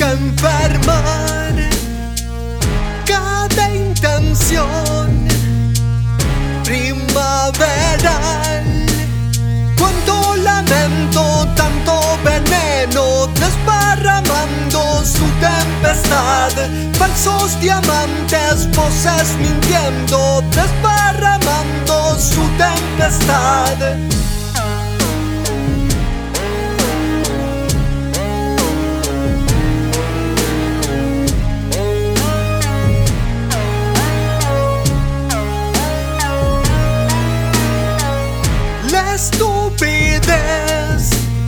enfermar cada intención primaveral. Cuánto lamento, tanto veneno desparramando su tempestad. Falsos diamantes, voces mintiendo, desparramando su tempestad. La estupidez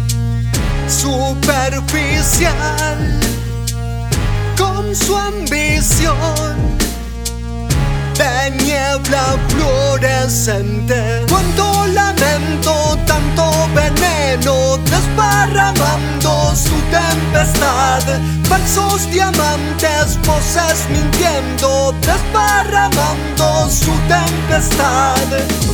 superficial con su ambición de niebla fluorescente. Cuánto lamento, tanto veneno desparramando su tempestad. Falsos diamantes, voces mintiendo, desparramando su tempestad.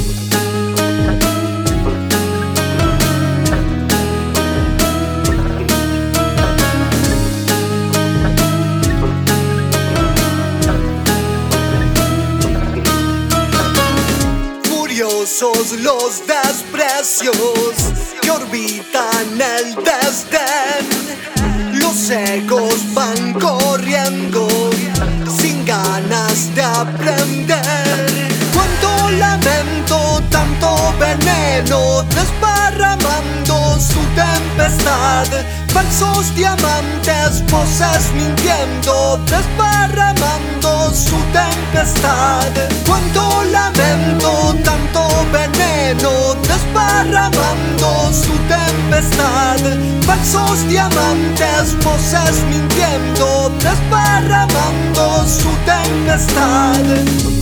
Los desprecios que orbitan el desdén. Los egos van corriendo sin ganas de aprender. Cuánto lamento, tanto veneno desparramando su tempestad. Falsos diamantes, voces mintiendo, desparramando su tempestad. Cuánto lamento, tanto veneno desparramando su tempestad. Falsos diamantes, voces mintiendo, desparramando su tempestad.